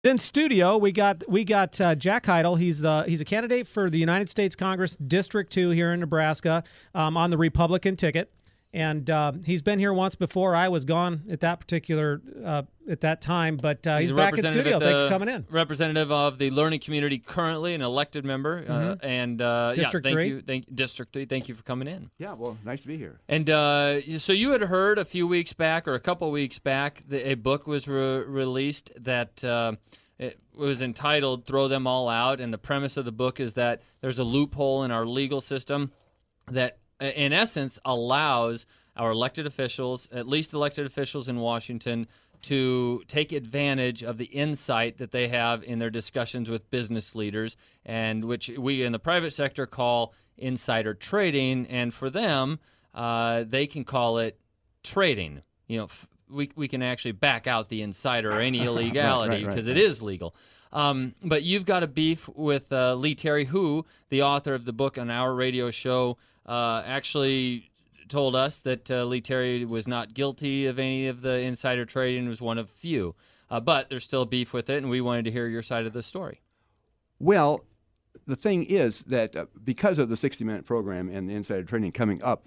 In studio, we got Jack Heidel. He's a candidate for the United States Congress District 2 here in Nebraska on the Republican ticket, and he's been here once before. I was gone at that time, but he's back in studio. Thanks for coming in. Representative of the learning community, currently an elected member, and District 3. District 3. Thank you for coming in. Yeah, well, nice to be here. And so you had heard a few weeks back, or a couple weeks back, a book was released that it was entitled "Throw Them All Out," and the premise of the book is that there's a loophole in our legal system that, in essence, allows our elected officials, at least elected officials in Washington, to take advantage of the insight that they have in their discussions with business leaders, and which we in the private sector call insider trading. And for them, they can call it trading. We can actually back out the insider or any illegality because it is legal. But you've got a beef with Lee Terry, who, the author of the book on our radio show, actually told us that Lee Terry was not guilty of any of the insider trading, was one of few. But there's still beef with it, and we wanted to hear your side of the story. Well, the thing is that because of the 60-minute program and the insider trading coming up,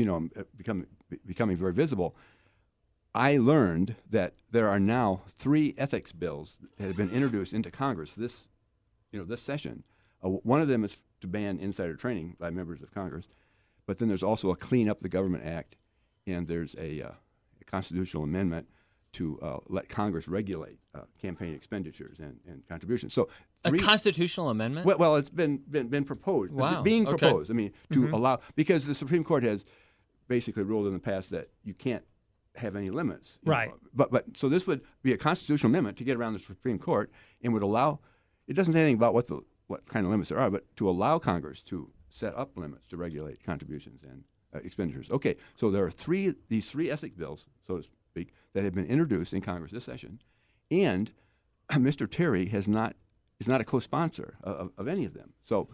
becoming very visible, I learned that there are now 3 ethics bills that have been introduced into Congress this session. One of them is to ban insider trading by members of Congress, but then there's also a Clean Up the Government Act, and there's a constitutional amendment to let Congress regulate campaign expenditures and contributions. So a constitutional amendment? Well, it's been proposed. Wow. Being proposed. I mean, to allow, because the Supreme Court has basically ruled in the past that you can't have any limits. Right. But so this would be a constitutional amendment to get around the Supreme Court and would allow, it doesn't say anything about what kind of limits there are, but to allow Congress to set up limits to regulate contributions and expenditures. Okay, so there are these three ethics bills, so to speak, that have been introduced in Congress this session, and Mr. Terry is not a co-sponsor of any of them. So,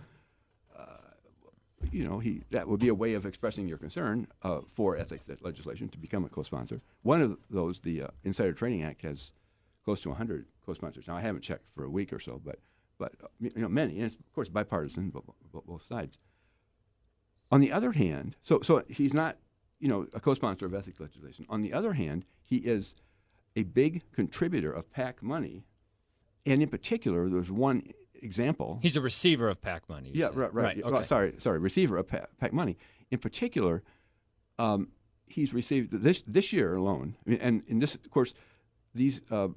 that would be a way of expressing your concern for ethics legislation to become a co-sponsor. One of those, the Insider Trading Act, has close to 100 co-sponsors. Now, I haven't checked for a week or so, but many, and it's, of course, bipartisan, both sides. On the other hand, so he's not, a co-sponsor of ethics legislation. On the other hand, he is a big contributor of PAC money, and in particular, there's one example. He's a receiver of PAC money. Yeah, right. Okay. Well, sorry, receiver of PAC money. In particular, he's received this year alone, and this, of course, these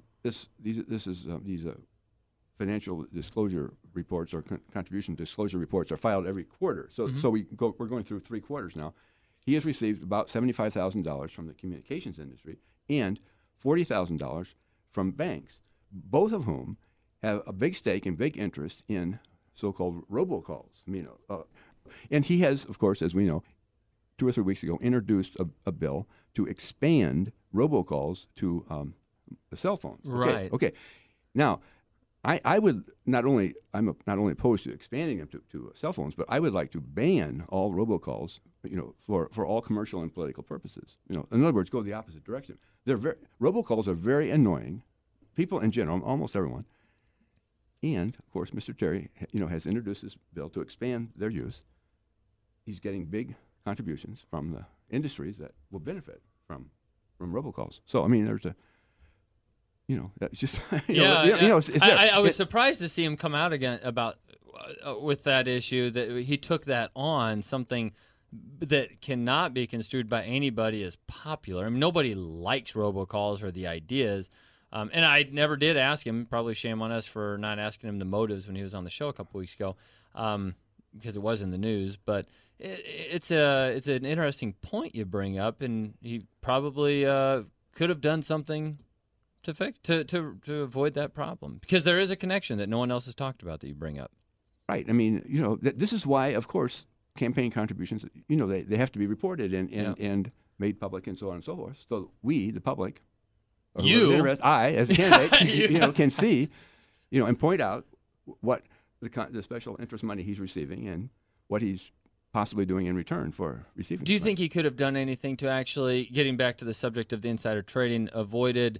financial disclosure reports or contribution disclosure reports are filed every quarter. So we're going through 3 quarters now. He has received about $75,000 from the communications industry and $40,000 from banks, both of whom have a big stake and big interest in so-called robocalls. And he has, of course, as we know, 2 or 3 weeks ago, introduced a bill to expand robocalls to cell phones. Right. Okay. Now, I would I'm not only opposed to expanding them to cell phones, but I would like to ban all robocalls, for all commercial and political purposes. In other words, go the opposite direction. Robocalls are very annoying. People in general, almost everyone. And of course, Mr. Terry, has introduced this bill to expand their use. He's getting big contributions from the industries that will benefit from robocalls. So there's a. It's just. I was surprised to see him come out again about with that issue, that he took that on, something that cannot be construed by anybody as popular. nobody likes robocalls or the ideas. And I never did ask him. Probably shame on us for not asking him the motives when he was on the show a couple weeks ago, because it was in the news. But it's an interesting point you bring up, and he probably could have done something to avoid that problem, because there is a connection that no one else has talked about that you bring up. Right. This is why, of course, campaign contributions, they have to be reported and made public and so on and so forth. So we, the public, I, as a candidate, can see, and point out what the special interest money he's receiving and what he's possibly doing in return for receiving. Do you think he could have done anything to actually, getting back to the subject of the insider trading, avoided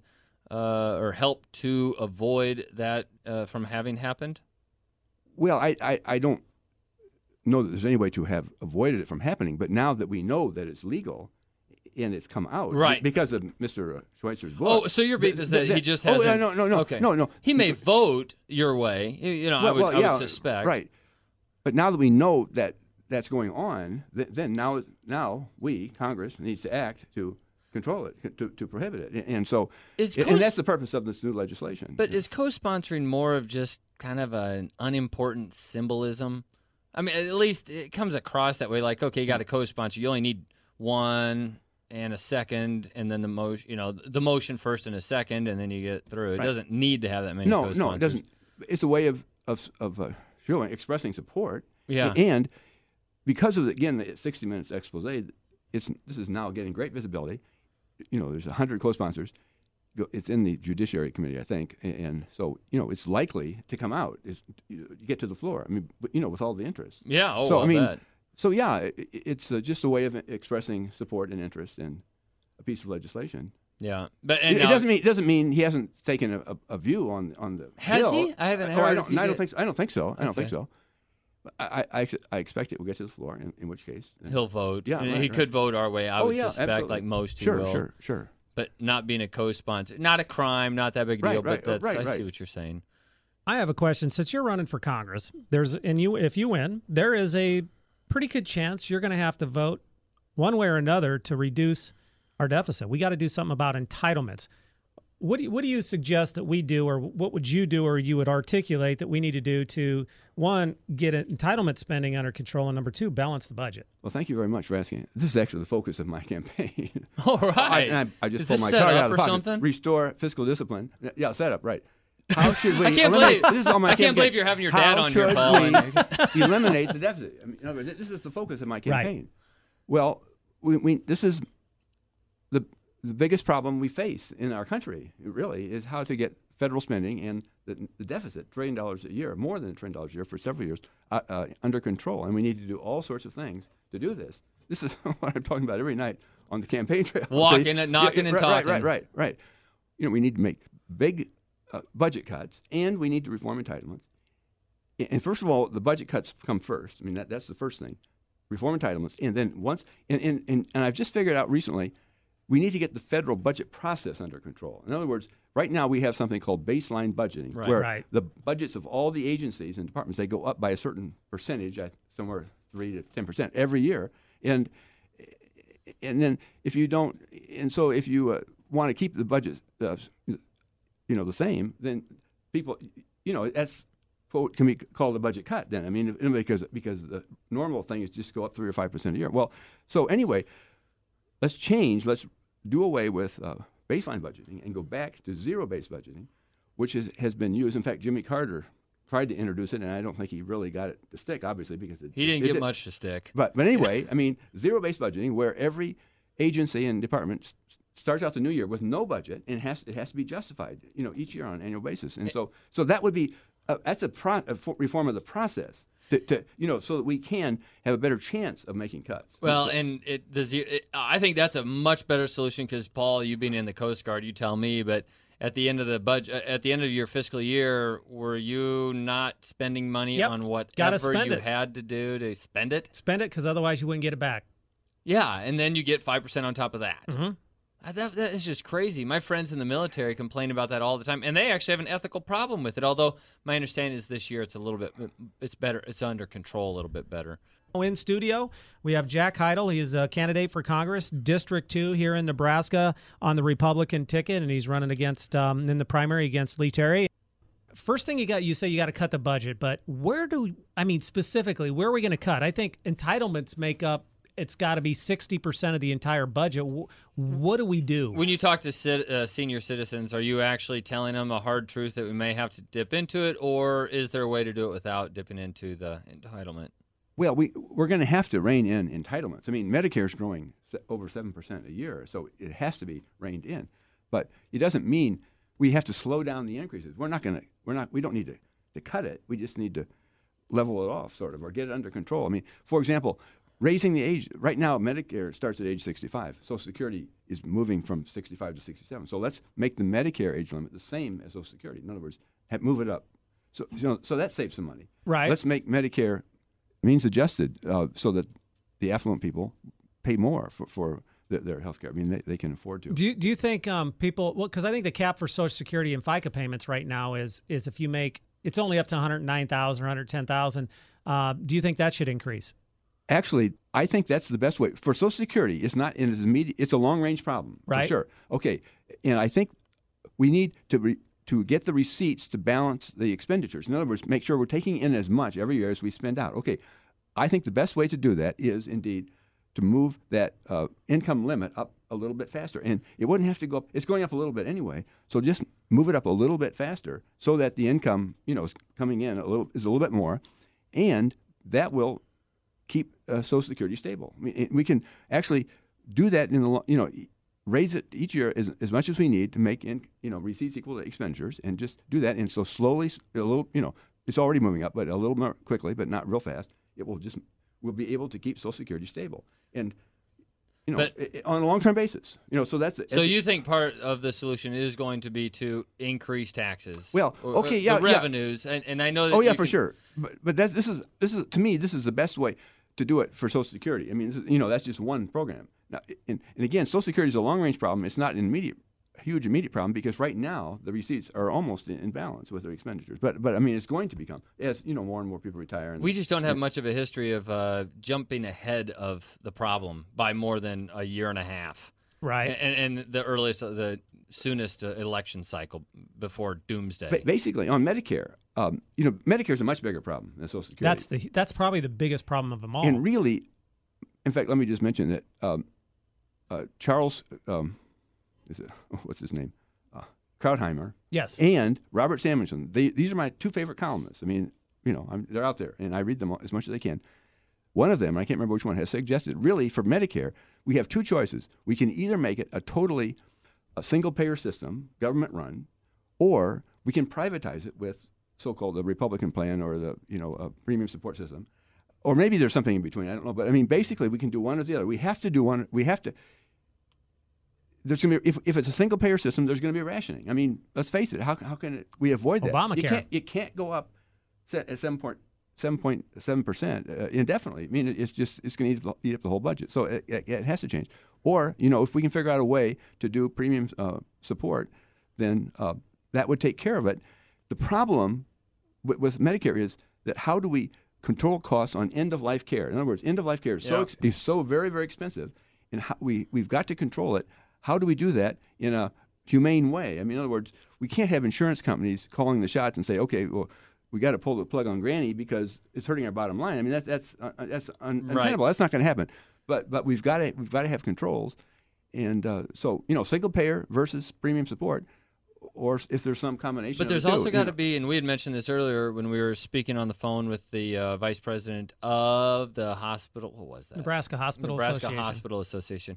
or help to avoid that from having happened? Well, I don't know that there's any way to have avoided it from happening, but now that we know that it's legal and it's come out, right, because of Mr. Schweitzer's book. Oh, so your beef is that he just hasn't. No. Okay. No. He may vote your way. I would suspect. Right. But now that we know that that's going on, then now we, Congress, needs to act to control it, to prohibit it. And so, and that's the purpose of this new legislation. But is co-sponsoring more of just kind of an unimportant symbolism? I mean, at least it comes across that way. Like, okay, you got a co-sponsor. You only need one and a second, and then the motion first and a second, and then you get through. It doesn't need to have that many co-sponsors. No, it doesn't. It's a way of showing, expressing support. Yeah. And because of, the 60 Minutes expose, this is now getting great visibility. There's 100 co-sponsors. It's in the Judiciary Committee, I think, and so it's likely to come out. You get to the floor. I mean, with all the interest. Yeah. Oh, so I bet. So yeah, it's just a way of expressing support and interest in a piece of legislation. Yeah, but it doesn't mean he hasn't taken a view on the has bill. He? I haven't heard. I don't think so. I don't think so. I expect it will get to the floor. In which case he'll vote. Yeah, he could vote our way. I would suspect, absolutely. like most, he will. Sure. But not being a co-sponsor, not a crime, not that big a deal. Right, but right. I see what you're saying. I have a question. Since you're running for Congress, if you win, there is a pretty good chance you're going to have to vote one way or another to reduce our deficit. We got to do something about entitlements. What do you suggest that we do, or what would you do, or you would articulate that we need to do to, one, get entitlement spending under control, and number two, balance the budget? Well, thank you very much for asking. This is actually the focus of my campaign. All right. I just is pulled this my set card up out of or the pocket. something? Restore fiscal discipline. Yeah, set up, right. How should we? I can't believe. This is all my I can't believe you're having your dad on your call. How should we eliminate the deficit? I mean, in other words, this is the focus of my campaign. Right. Well, this is the biggest problem we face in our country, really, is how to get federal spending and the deficit, $1 trillion a year, more than $1 trillion a year for several years, under control. And we need to do all sorts of things to do this. This is what I'm talking about every night on the campaign trail. Walking and knocking and talking. Right. We need to make big budget cuts, and we need to reform entitlements. And first of all, the budget cuts come first. I mean, that's the first thing. Reform entitlements. And then and I've just figured out recently, we need to get the federal budget process under control. In other words, right now we have something called baseline budgeting, where the budgets of all the agencies and departments, they go up by a certain percentage, somewhere 3 to 10% every year. And then if you don't, and so if you want to keep the budget, the same, then people, that's what can be called a budget cut. Then I mean, because the normal thing is just go up 3 or 5% a year. Well, so anyway. Let's do away with baseline budgeting and go back to zero-based budgeting, which has been used. In fact, Jimmy Carter tried to introduce it, and I don't think he really got it to stick, obviously, because he didn't get much to stick. But anyway, I mean, zero-based budgeting, where every agency and department starts out the new year with no budget, and it has to be justified, each year on an annual basis. And so that would be that's a reform of the process. So that we can have a better chance of making cuts. Well, and I think that's a much better solution because, Paul, you being in the Coast Guard, you tell me, but at the end of the budget, at the end of your fiscal year, were you not spending money on whatever you had to do to spend it? Spend it, because otherwise you wouldn't get it back. Yeah, and then you get 5% on top of that. Mm-hmm. That is just crazy. My friends in the military complain about that all the time, and they actually have an ethical problem with it. Although my understanding is this year it's better. It's under control a little bit better. In studio, we have Jack Heidel. He's a candidate for Congress, District 2 here in Nebraska on the Republican ticket, and he's running against in the primary against Lee Terry. First thing you say you got to cut the budget, but specifically, where are we going to cut? I think entitlements make up. It's got to be 60% of the entire budget. What do we do? When you talk to senior citizens, are you actually telling them a hard truth that we may have to dip into it, or is there a way to do it without dipping into the entitlement? Well, we're going to have to rein in entitlements. I mean, Medicare's growing over 7% a year, so it has to be reined in. But it doesn't mean we have to slow down the increases. We don't need to cut it. We just need to level it off, sort of, or get it under control. I mean, for example, raising the age. Right now, Medicare starts at age 65. Social Security is moving from 65 to 67. So let's make the Medicare age limit the same as Social Security. In other words, move it up. So that saves some money. Right. Let's make Medicare means adjusted so that the affluent people pay more for their health care. I mean, they can afford to. Do you think people? Well, because I think the cap for Social Security and FICA payments right now is if you make it's only up to 109,000 or 110,000. Do you think that should increase? Actually, I think that's the best way for Social Security. It's not in its immediate. It's a long range problem, right? For sure. Okay, and I think we need to get the receipts to balance the expenditures. In other words, make sure we're taking in as much every year as we spend out. Okay, I think the best way to do that is indeed to move that income limit up a little bit faster. And it wouldn't have to go up. It's going up a little bit anyway. So just move it up a little bit faster so that the income, is coming in a little bit more. And that will keep Social Security stable. I mean, we can actually do that in the, raise it each year as much as we need to make receipts equal to expenditures, and just do that. And so slowly, a little, it's already moving up, but a little more quickly, but not real fast. We'll be able to keep Social Security stable, and on a long-term basis. So that's. So you think part of the solution is going to be to increase taxes? Well, okay, yeah, revenues, and I know that. Oh yeah, for sure. But this is to me, this is the best way to do it for Social Security. I mean, that's just one program. Now, and again, Social Security is a long-range problem. It's not an huge immediate problem, because right now the receipts are almost in balance with their expenditures. But I mean, it's going to become as more and more people retire. We just don't have much of a history of jumping ahead of the problem by more than a year and a half. Right. And the soonest election cycle before doomsday. Basically, on Medicare, Medicare is a much bigger problem than Social Security. That's probably the biggest problem of them all. And really, in fact, let me just mention that Charles. What's his name? Krauthammer. Yes. And Robert Samuelson. These are my two favorite columnists. I mean, they're out there, and I read them as much as I can. One of them, I can't remember which one, has suggested, really, for Medicare, we have two choices. We can either make it a single-payer system, government-run, or we can privatize it with so-called the Republican plan or the a premium support system, or maybe there's something in between. I don't know, but I mean, basically, we can do one or the other. We have to do one. We have to. There's going to be, if it's a single payer system, there's going to be rationing. I mean, let's face it. How can we avoid that? Obamacare. It can't go up at 7.7% indefinitely. I mean, it's going to eat up the whole budget. So it has to change. Or if we can figure out a way to do premium support, then that would take care of it. The problem with Medicare is that how do we control costs on end of life care? In other words, end of life care is so very, very expensive, and we've got to control it. How do we do that in a humane way? I mean, in other words, we can't have insurance companies calling the shots and say, okay, well, we got to pull the plug on Granny because it's hurting our bottom line. I mean, that's untenable. That's not going to happen. But we've got to have controls, and so single payer versus premium support, or if there's some combination. But there's also got to be, and we had mentioned this earlier when we were speaking on the phone with the vice president of the hospital. What was that? Nebraska Hospital Association.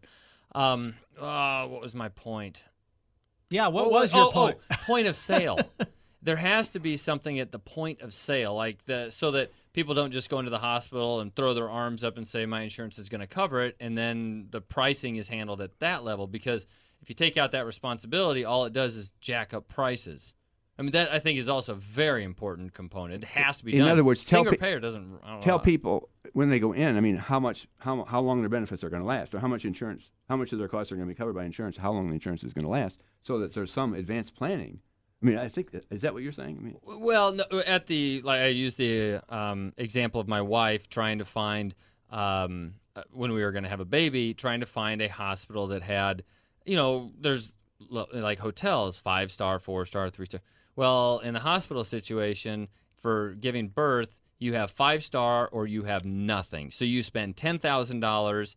What was my point? Yeah, what was your point? Point of sale. There has to be something at the point of sale, so that people don't just go into the hospital and throw their arms up and say my insurance is going to cover it, and then the pricing is handled at that level. Because if you take out that responsibility, all it does is jack up prices. I mean, that I think is also a very important component. It has to be done. In other words, single payer doesn't tell people when they go in. I mean, how long their benefits are going to last, or how much of their costs are going to be covered by insurance, how long the insurance is going to last, so that there's some advanced planning. I mean, I think is that what you're saying? I mean, well, no, I used the example of my wife trying to find when we were going to have a baby, trying to find a hospital that had, there's like hotels, 5-star, 4-star, 3-star. Well, in the hospital situation for giving birth, you have 5-star or you have nothing. So you spend $10,000,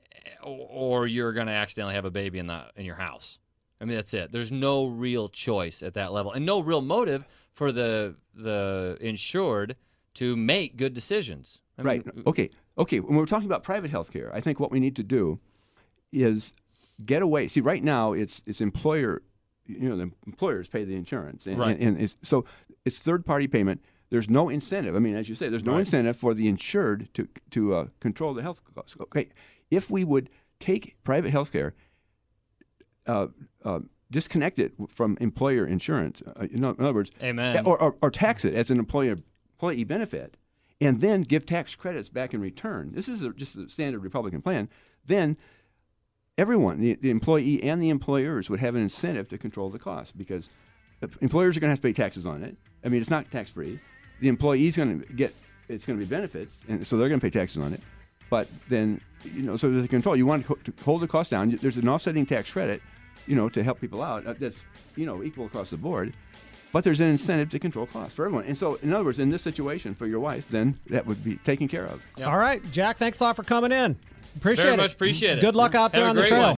or you're going to accidentally have a baby in your house. I mean, that's it. There's no real choice at that level, and no real motive for the insured to make good decisions. Right. Okay. When we're talking about private health care, I think what we need to do is get away. See, right now it's employer. The employers pay the insurance, and, right. and so it's third-party payment. there's no incentive. I mean, as you say, there's no incentive for the insured to control the health costs. Okay, if we would take private health care, disconnect it from employer insurance, in other words, Amen. Or tax it as an employee benefit, and then give tax credits back in return. This is just a standard Republican plan. Then everyone, the employee and the employers, would have an incentive to control the cost, because the employers are going to have to pay taxes on it. I mean, it's not tax-free. The employee's going to get, it's going to be benefits, and so they're going to pay taxes on it. But then, so there's a control. You want to hold the cost down. There's an offsetting tax credit, to help people out. That's, equal across the board. But there's an incentive to control costs for everyone. And so, in other words, in this situation for your wife, then that would be taken care of. Yep. All right, Jack, thanks a lot for coming in. Appreciate it. Very much appreciate it. Good luck out there on the trail.